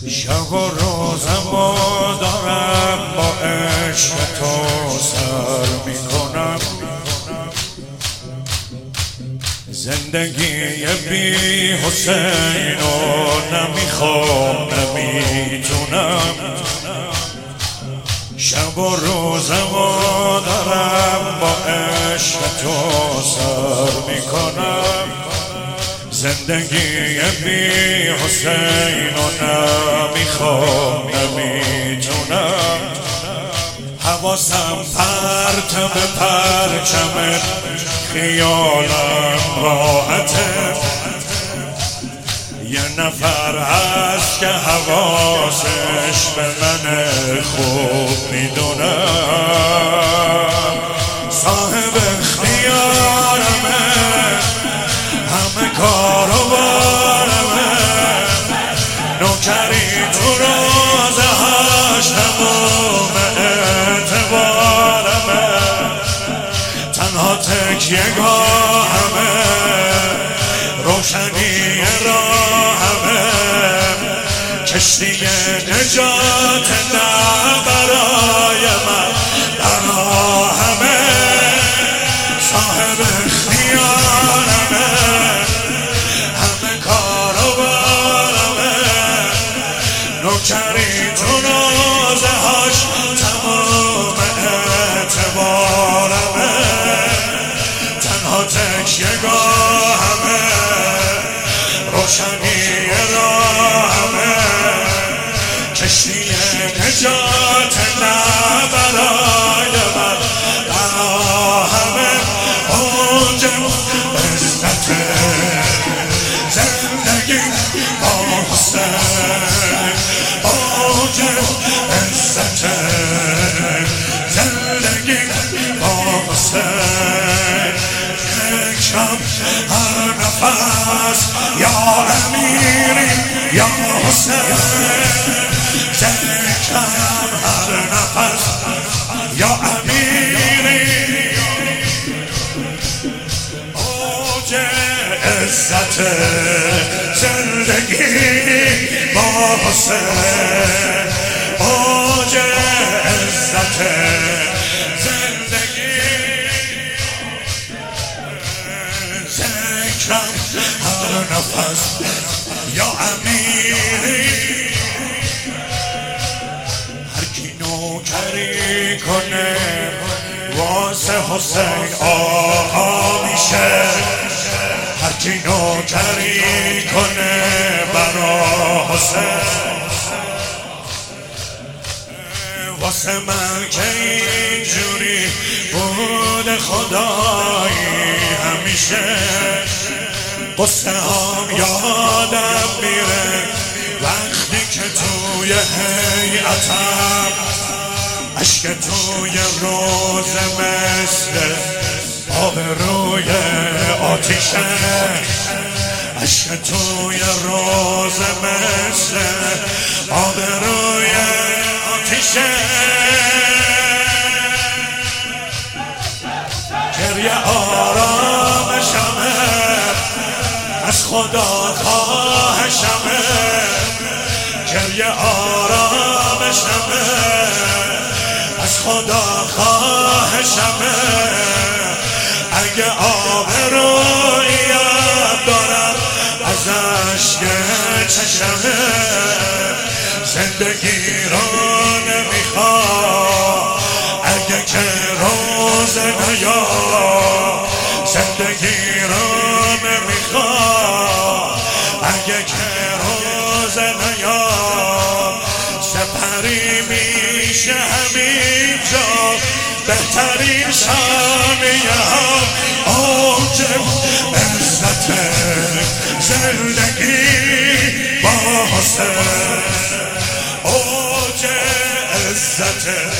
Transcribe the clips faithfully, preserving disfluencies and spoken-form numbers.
شب و روزم و دارم با عشق تو سر میکنم. زندگی بی حسین و نمیخوام نمیتونم. شب و روزم و دارم با عشق تو سر میکنم. زندگی بی حسین و نمیخوام نمیتونم. حواسم پرتم پرچم خیالم راحته. یه نفر هست که حواسش به من خوب میدونم. صاحب اختیارمه، همه کارو بارمه. نوکری تو روزه هاش تموم اعتبارمه. تنها تکیه گاهمه، روشنی راهمه. کشتی نجات نه برای من در راهمه. صاحب اختیارمه، همه کارو بارمه. نوکری تو روزه هاش تمام اعتبارمه. تنها تکیه گاهمه، روشنی راهمه. کشتی نجات نه برای من در راهمه. اوج عزت زندگی با حسین، اوج عزت زندگی با حسین. یک شب هر نفس یا امیری یا حسین. یک شب هر نفس یا امیری. اوج عزت زندگی با حسین، اوج عزت زندگی. ذکرم هر نفس یا امیری. هر کی نوکری کنه واسه حسین آقا میشه. هر کی نوکری کنه برا حسین. واسه من که اینجوری بود خدایی همیشه. قصه هم یادم میره وقتی که توی هیئتم عشق توی روز مثل آب روی آتیشه. عشق توی روز مثل آب روی آتیشه. گریه آرامشمه، از خدا خواهشمه. گریه آرامشمه، از خدا خواهشمه. اگه آبرویم دارم از اشک چشمه. زندگی رو نمیخوام اگه که روز نیاد. زندگی رو نمیخوام اگه که روز نیاد. سپری میشه همینجا بهترین ثانیه ها. اوج عزت زندگی با حسین، اوج عزت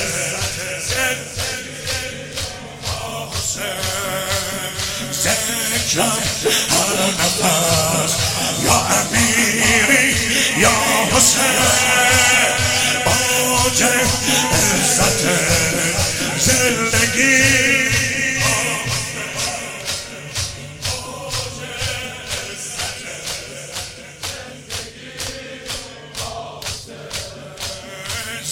زندگی با حسین. ذکرم هر نفس یا امیری یا حسین. اوج عزت زندگی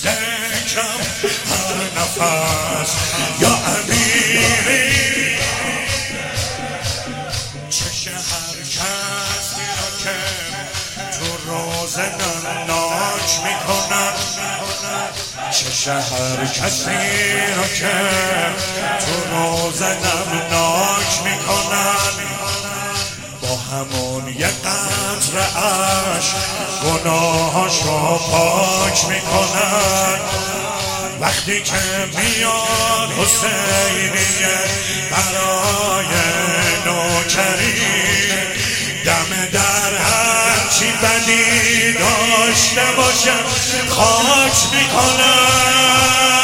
ذکرم هر نفس یا امیری چش هر کسی را که تو روزه نمناک میکنن چش هر کسی را که تو روزه نمناک میکنن با همون یک قطره عشق گناهاشو پاک میکنن وقتی که میاد حسینیه برای نوکری دم در هرچی بدی داشته باشم خاک میکنن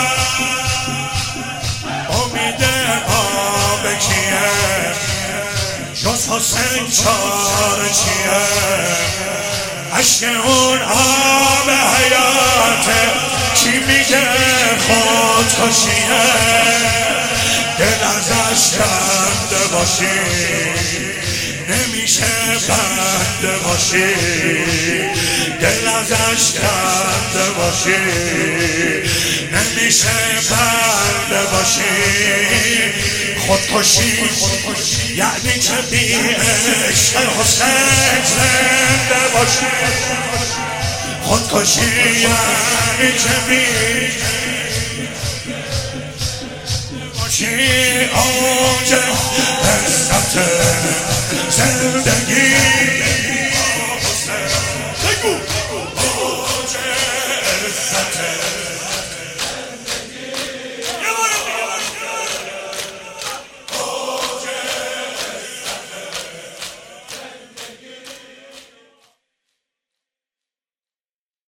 امید ما به کیه جز حسین چاره چیه عشق اون آب حیاته چی میگه خودکشیه دل ازش کنده باشی نمیشه بنده باشی دل ازش کنده باشی نمیشه بنده باشی خودکشی یعنی که بی عشق حسین زنده باشی خودکشی یعنی که بی باشی اوج عزت زندگی